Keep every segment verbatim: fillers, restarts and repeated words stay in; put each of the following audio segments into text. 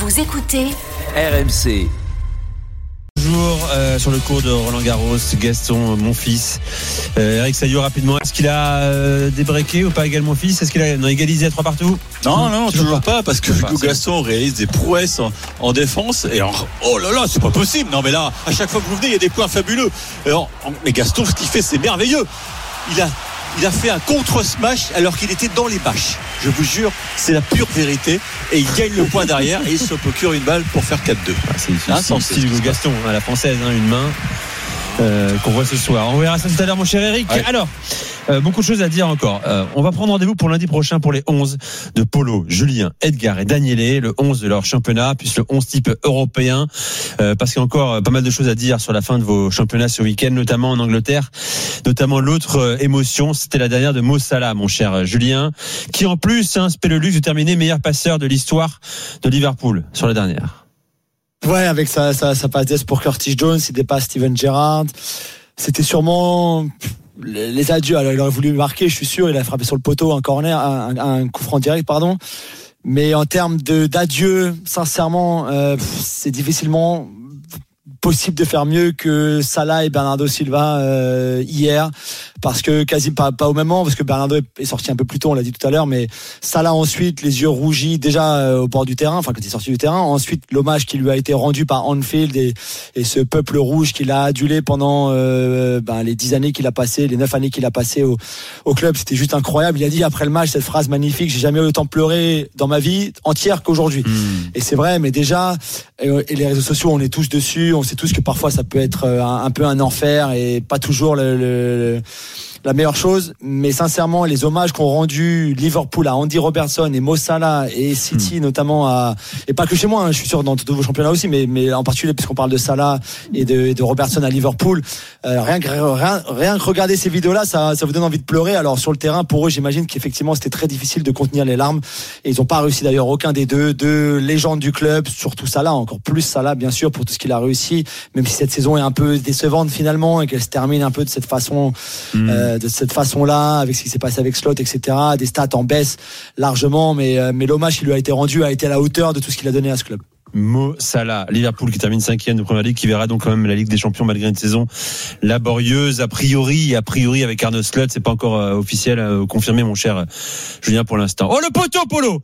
Vous écoutez R M C. Bonjour, euh, sur le cours de Roland Garros, Gaston Monfils. Euh, Eric Salio, rapidement, est-ce qu'il a euh, débraqué ou pas également Monfils? Est-ce qu'il a non, égalisé à trois partout? Non, non, toujours, toujours pas. pas, parce que Hugo pas, Gaston réalise des prouesses en, en défense. Et en, oh là là, c'est pas possible. Non, mais là, à chaque fois que vous venez, il y a des points fabuleux. Alors, mais Gaston, ce qu'il fait, c'est merveilleux. Il a, il a fait un contre-smash alors qu'il était dans les bâches. Je vous jure, c'est la pure vérité. Et il gagne le point derrière et il se procure une balle pour faire quatre deux. Ah, c'est hein, c'est style Hugo Gaston, à la française, hein, une main. Euh, qu'on voit ce soir. On verra ça tout à l'heure, mon cher Eric. Ouais. Alors, euh, beaucoup de choses à dire encore. Euh, on va prendre rendez-vous pour lundi prochain pour les onze de Polo, Julien, Edgar et Daniele, le onze de leur championnat, puis le onze type européen, euh, parce qu'il y a encore pas mal de choses à dire sur la fin de vos championnats ce week-end, notamment en Angleterre, notamment l'autre euh, émotion, c'était la dernière de Mo Salah, mon cher Julien, qui en plus hein, se paie le luxe de terminer meilleur passeur de l'histoire de Liverpool sur la dernière. Ouais, avec sa, sa, sa passe d'ess pour Curtis Jones, il dépasse Steven Gerrard. C'était sûrement les, les adieux. Alors, il aurait voulu marquer, je suis sûr. Il a frappé sur le poteau, un corner, un, un coup franc direct, pardon. Mais en termes de, d'adieu, sincèrement, euh, c'est difficilement possible de faire mieux que Salah et Bernardo Silva euh, hier, parce que quasi pas, pas au même moment, parce que Bernardo est sorti un peu plus tôt, on l'a dit tout à l'heure, mais Salah ensuite, les yeux rougis déjà euh, au bord du terrain, enfin quand il est sorti du terrain, ensuite l'hommage qui lui a été rendu par Anfield et, et ce peuple rouge qu'il a adulé pendant euh, ben, les dix années qu'il a passé, les neuf années qu'il a passé au, au club, c'était juste incroyable. Il a dit après le match cette phrase magnifique: j'ai jamais autant pleuré dans ma vie entière qu'aujourd'hui. Mmh. Et c'est vrai, mais déjà, et, et les réseaux sociaux, on est tous dessus, on sait tous que parfois ça peut être un, un peu un enfer et pas toujours le, le, la meilleure chose, mais sincèrement les hommages qu'ont rendu Liverpool à Andy Robertson et Mo Salah et City mmh. notamment à, et pas que chez moi hein, je suis sûr dans tous vos championnats aussi, mais, mais en particulier puisqu'on parle de Salah et de, et de Robertson à Liverpool, euh, rien, que, rien, rien que regarder ces vidéos là ça, ça vous donne envie de pleurer. Alors sur le terrain pour eux j'imagine qu'effectivement c'était très difficile de contenir les larmes et ils n'ont pas réussi d'ailleurs aucun des deux, deux légendes du club, surtout Salah, encore plus Salah bien sûr pour tout ce qu'il a réussi, même si cette saison est un peu décevante finalement et qu'elle se termine un peu de cette façon mmh. euh, de cette façon-là, avec ce qui s'est passé avec Slot, et cetera. Des stats en baisse largement, mais, mais l'hommage qui lui a été rendu a été à la hauteur de tout ce qu'il a donné à ce club. Mo Salah, Liverpool qui termine cinquième de Première Ligue, qui verra donc quand même la Ligue des Champions malgré une saison laborieuse a priori, a priori avec Arne Slot, c'est pas encore euh, officiel, euh, confirmé mon cher euh, Julien pour l'instant. Oh le poteau Polo,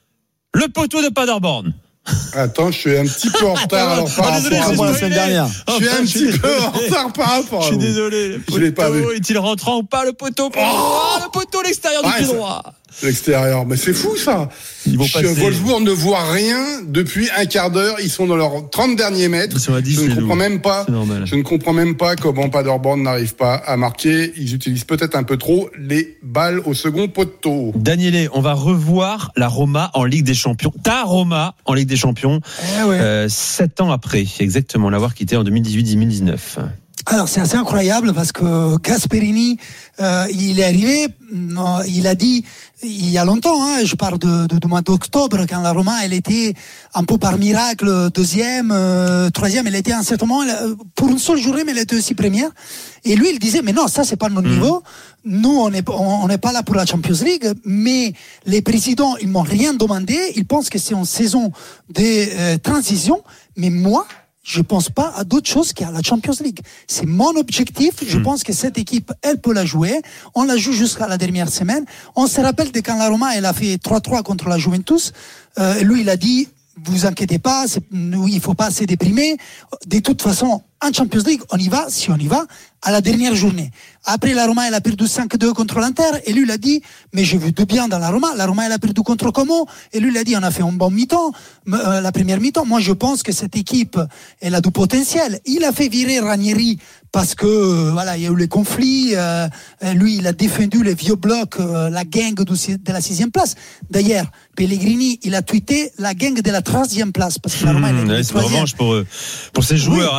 le poteau de Paderborn. Attends, je suis un petit peu en retard alors par oh, désolé, rapport à la semaine dernière. Je suis un petit peu en retard par rapport à Je suis désolé. Le poteau, je l'ai pas vu. Est-il rentrant ou pas le poteau pour oh, le poteau l'extérieur ouais, du pied droit. L'extérieur, mais c'est fou ça. Ils vont passer. Wolfsburg ne voit rien depuis un quart d'heure. Ils sont dans leurs trente derniers mètres. dix, je ne comprends même pas. Je ne comprends même pas comment Paderborn n'arrive pas à marquer. Ils utilisent peut-être un peu trop les balles au second poteau. Daniele, on va revoir la Roma en Ligue des Champions. Ta Roma en Ligue des Champions. Eh ouais. euh, sept ans après, exactement, l'avoir quitté en deux mille dix-huit deux mille dix-neuf. Alors c'est assez incroyable parce que Gasperini, euh, il est arrivé, euh, il a dit il y a longtemps, hein, je parle de, de, du mois d'octobre, quand la Roma elle était un peu par miracle deuxième, euh, troisième, elle était à un certain moment, elle, pour une seule journée, mais elle était aussi première. Et lui il disait mais non, ça c'est pas notre mmh. niveau. Nous on n'est on, on n'est pas là pour la Champions League, mais les présidents ils m'ont rien demandé, ils pensent que c'est une saison de euh, transition, mais moi je pense pas à d'autres choses qu'à la Champions League. C'est mon objectif. Je mmh. pense que cette équipe, elle peut la jouer. On la joue jusqu'à la dernière semaine. On se rappelle de quand la Roma, elle a fait trois trois contre la Juventus. Euh, lui, il a dit, vous inquiétez pas, c'est, nous, il faut pas se déprimer. De toute façon, en Champions League, on y va, si on y va, à la dernière journée. Après, la Roma, elle a perdu cinq deux contre l'Inter, et lui, il a dit, mais j'ai vu de bien dans la Roma. La Roma, elle a perdu contre Como, et lui, il a dit, on a fait un bon mi-temps, euh, la première mi-temps. Moi, je pense que cette équipe, elle a du potentiel. Il a fait virer Ranieri parce que, euh, voilà, il y a eu les conflits, euh, lui, il a défendu les vieux blocs, euh, la gang de, de la sixième place. D'ailleurs, Pellegrini, il a tweeté la gang de la troisième place, parce que la Roma, elle est mmh, c'est une revanche pour, pour ces joueurs oui, habituels.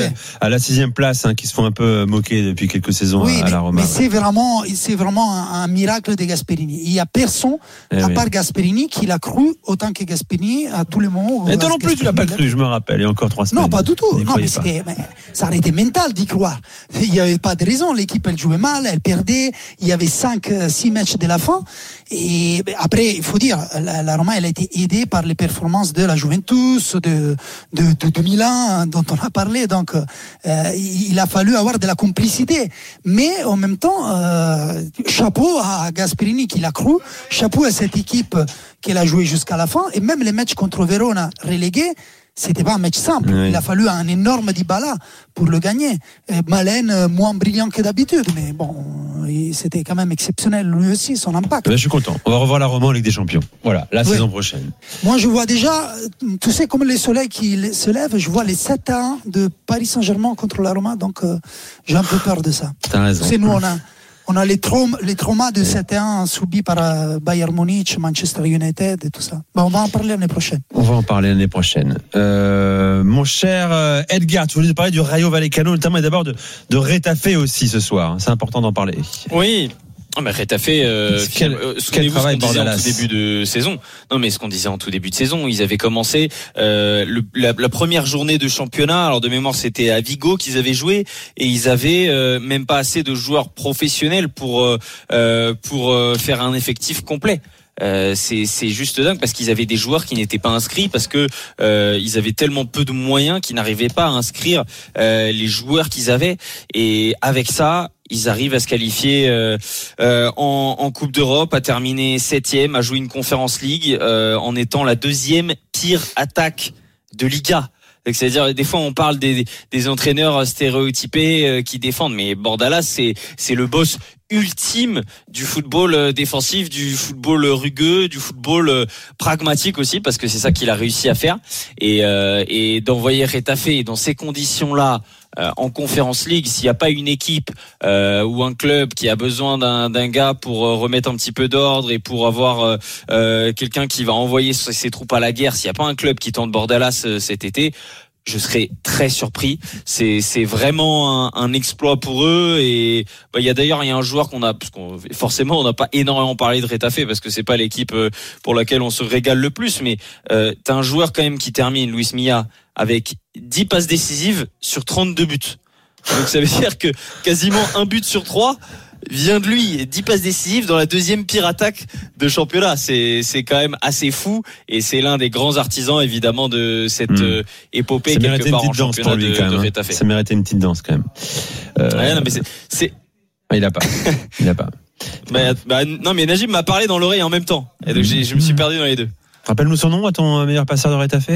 ouais. à la sixième place, hein, qui se font un peu moquer depuis quelques saisons oui, à, à la Roma. Mais ouais. c'est vraiment, c'est vraiment un, un miracle de Gasperini. Il y a personne, eh à oui. part Gasperini, qui l'a cru autant que Gasperini à tous les moments. Et toi non plus, tu l'as pas cru, je me rappelle, il y a encore trois semaines. Non, pas du tout. Non, mais, c'était, mais ça aurait été mental d'y croire. Il n'y avait pas de raison. L'équipe, elle jouait mal, elle perdait. Il y avait cinq, six matchs de la fin. Et après, il faut dire, la, la Roma, elle a été aidée par les performances de la Juventus, de, de, de, de Milan, dont on a parlé. Donc, euh, il a fallu avoir de la complicité. Mais en même temps, euh, chapeau à Gasperini qui l'a cru. Chapeau à cette équipe qu'elle a joué jusqu'à la fin. Et même les matchs contre Verona relégués, c'était pas un match simple. Oui. Il a fallu un énorme Dybala pour le gagner. Et Malen, moins brillant que d'habitude, mais bon, c'était quand même exceptionnel lui aussi, son impact. Là, je suis content. On va revoir la Roma en Ligue des Champions. Voilà, la oui. saison prochaine. Moi, je vois déjà, tu sais, comme les soleils qui se lèvent, je vois les sept à un de Paris Saint-Germain contre la Roma, donc euh, j'ai un peu peur de ça. T'as raison. C'est nous, on a. On a les, traum- les traumas de sept à un subis par euh, Bayern Munich, Manchester United et tout ça. Bon, on va en parler l'année prochaine. On va en parler l'année prochaine. Euh, mon cher euh, Edgar, tu voulais nous parler du Rayo Vallecano, notamment et d'abord de, de Retafe aussi ce soir. C'est important d'en parler. Oui. Non mais Retafe, euh, quel, euh, quel travail ce qu'on disait en tout début de saison. Non mais ce qu'on disait en tout début de saison, ils avaient commencé euh, le, la, la première journée de championnat. Alors de mémoire, c'était à Vigo qu'ils avaient joué et ils avaient euh, même pas assez de joueurs professionnels pour euh, pour euh, faire un effectif complet. Euh, c'est, c'est juste dingue parce qu'ils avaient des joueurs qui n'étaient pas inscrits parce que euh, ils avaient tellement peu de moyens qu'ils n'arrivaient pas à inscrire euh, les joueurs qu'ils avaient. Et avec ça, ils arrivent à se qualifier euh, euh, en, en Coupe d'Europe, à terminer septième, à jouer une Conference League euh, en étant la deuxième pire attaque de Liga. C'est-à-dire, des fois, on parle des, des entraîneurs stéréotypés euh, qui défendent, mais Bordalas, c'est, c'est le boss ultime du football défensif, du football rugueux, du football pragmatique aussi, parce que c'est ça qu'il a réussi à faire. Et, euh, et d'envoyer Retafe dans ces conditions-là, euh, en Conference League, s'il n'y a pas une équipe euh, ou un club qui a besoin d'un, d'un gars pour remettre un petit peu d'ordre et pour avoir euh, quelqu'un qui va envoyer ses, ses troupes à la guerre, s'il n'y a pas un club qui tente Bordalas euh, cet été, je serais très surpris. C'est, c'est vraiment un, un exploit pour eux. Et bah, il y a d'ailleurs il y a un joueur qu'on a, parce qu'on forcément on n'a pas énormément parlé de Retafe parce que c'est pas l'équipe pour laquelle on se régale le plus. Mais euh, t'as un joueur quand même qui termine, Luis Milla, avec dix passes décisives sur trente-deux buts. Donc ça veut dire que quasiment un but sur trois vient de lui. dix passes décisives dans la deuxième pire attaque de championnat. C'est, c'est quand même assez fou. Et c'est l'un des grands artisans, évidemment, de cette mmh. euh, épopée ça quelque part en championnat lui, de, de Retafe. Ça méritait une petite danse, quand même. Euh... Ouais, non, mais c'est, c'est... Ah, il a pas. Il a pas. bah, bah, non, mais Najib m'a parlé dans l'oreille en même temps. Et donc, j'ai, je me suis perdu dans les deux. Rappelle-nous son nom à ton meilleur passeur de Retafe.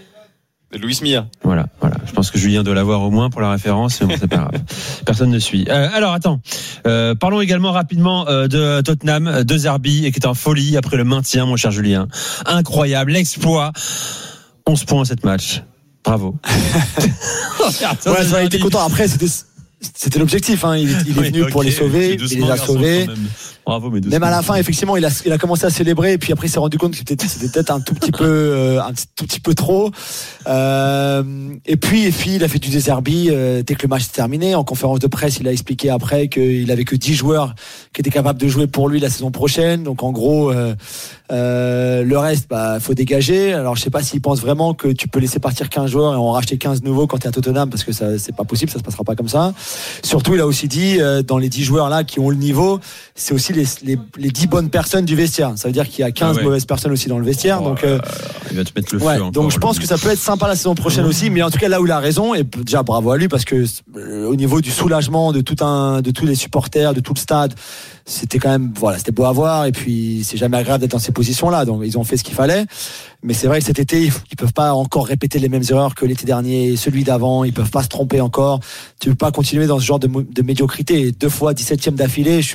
Luis Milla. Voilà, voilà. Je pense que Julien doit l'avoir au moins pour la référence, mais bon, c'est pas grave. Personne ne suit. Euh, alors, attends. Euh, parlons également rapidement euh, de Tottenham, de Zerbi, et qui est en folie après le maintien, mon cher Julien. Incroyable, exploit. onze points à cette match. Bravo. Ouais, ça a été content. Après, c'était, c'était l'objectif. Hein. Il, il est oui, venu okay. pour les sauver. Il les a sauvés. Bravo, mais même à la fin, effectivement, il a, il a commencé à célébrer et puis après, il s'est rendu compte que c'était, c'était peut-être un tout petit peu, euh, un tout petit peu trop. Euh, et puis, et puis, il a fait du désherbi euh, dès que le match s'est terminé. En conférence de presse, il a expliqué après qu'il avait que dix joueurs qui étaient capables de jouer pour lui la saison prochaine. Donc, en gros, euh, euh, le reste, bah, faut dégager. Alors, je sais pas s'il pense vraiment que tu peux laisser partir quinze joueurs et en racheter quinze nouveaux quand t'es à Tottenham parce que ça, c'est pas possible, ça se passera pas comme ça. Surtout, il a aussi dit, euh, dans les dix joueurs là qui ont le niveau, c'est aussi les, les, les dix bonnes personnes du vestiaire. Ça veut dire qu'il y a quinze ah ouais. mauvaises personnes aussi dans le vestiaire. Oh, donc, euh, il va te mettre le feu ouais, encore, donc je pense que ça peut être sympa la saison prochaine mmh. aussi. Mais en tout cas, là où il a raison, et déjà bravo à lui parce que euh, au niveau du soulagement de tout un, de tous les supporters, de tout le stade, c'était quand même, voilà, c'était beau à voir. Et puis, c'est jamais agréable d'être dans ces positions-là. Donc, ils ont fait ce qu'il fallait. Mais c'est vrai que cet été, ils peuvent pas encore répéter les mêmes erreurs que l'été dernier et celui d'avant. Ils peuvent pas se tromper encore. Tu peux pas continuer dans ce genre de, de médiocrité. Deux fois dix-septième d'affilée, je suis pour un club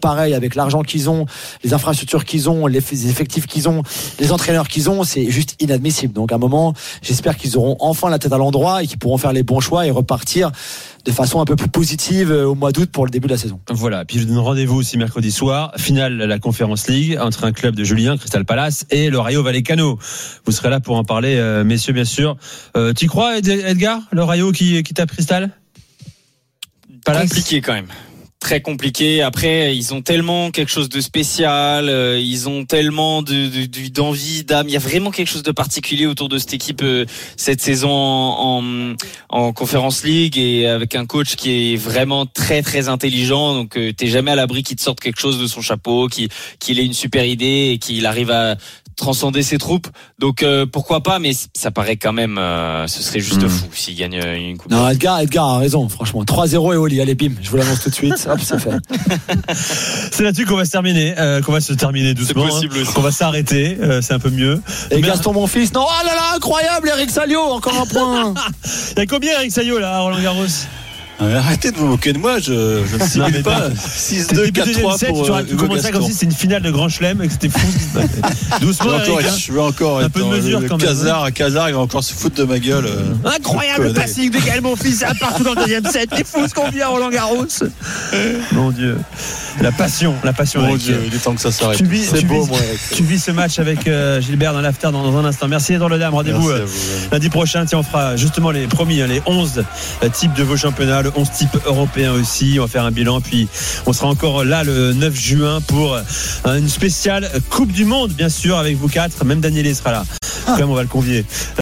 pareil avec l'argent qu'ils ont, les infrastructures qu'ils ont, les effectifs qu'ils ont, les entraîneurs qu'ils ont, c'est juste inadmissible. Donc à un moment, j'espère qu'ils auront enfin la tête à l'endroit et qu'ils pourront faire les bons choix et repartir de façon un peu plus positive au mois d'août pour le début de la saison. Voilà, puis je donne rendez-vous aussi mercredi soir, finale de la Conference League entre un club de Julien, Crystal Palace, et le Rayo Vallecano. Vous serez là pour en parler, euh, messieurs, bien sûr. Euh, T'y crois, Edgar, le Rayo qui, qui tape Crystal Palace? Compliqué quand même. Très compliqué. Après, ils ont tellement quelque chose de spécial, euh, ils ont tellement de, de, d'envie, d'âme. Il y a vraiment quelque chose de particulier autour de cette équipe euh, cette saison en, en, en Conference League, et avec un coach qui est vraiment très très intelligent. Donc, euh, t'es jamais à l'abri qu'il te sorte quelque chose de son chapeau, qu'il, qu'il ait une super idée et qu'il arrive à transcender ses troupes. Donc euh, pourquoi pas, mais ça paraît quand même euh, ce serait juste mmh. fou s'il gagne une coupe. Non, Edgar, Edgar a raison, franchement. trois zéro et Oli, allez bim, je vous l'annonce tout de suite. Hop, c'est fait. C'est là-dessus qu'on va se terminer, euh, qu'on va se terminer doucement, c'est possible, hein, qu'on va s'arrêter, euh, c'est un peu mieux. Et mais Gaston, mon fils, non, oh là là, incroyable, Eric Salio, encore un point. Il y a combien Eric Salio là, à Roland Garros? Arrêtez de vous moquer de moi, je, je ne simule pas. six deux, quatre trois pour euh, tu commençais comme si c'était une finale de Grand Chelem et que c'était fou. Doucement, encore, Eric, hein. Je vais encore un peu de mesure le, quand le même. Casar, Casar, il va encore se foutre de ma gueule. Euh, Incroyable passing de Gaël Monfils, un partout dans le deuxième set. C'est fou ce qu'on vit à Roland Garros. Mon Dieu. La passion, la passion. Mon Dieu, il est temps que ça s'arrête. Tu vis, c'est tu beau, vis, moi. Tu vis ce match avec euh, Gilbert dans l'after dans, dans un instant. Merci dans le dame. Rendez-vous euh, lundi prochain. Tiens, on fera justement les promis, hein, les onze types de vos championnats, le onze type européen aussi. On va faire un bilan. Puis on sera encore là le neuf juin pour euh, une spéciale Coupe du Monde, bien sûr, avec vous quatre. Même Daniel sera là. Quand même, on va le convier.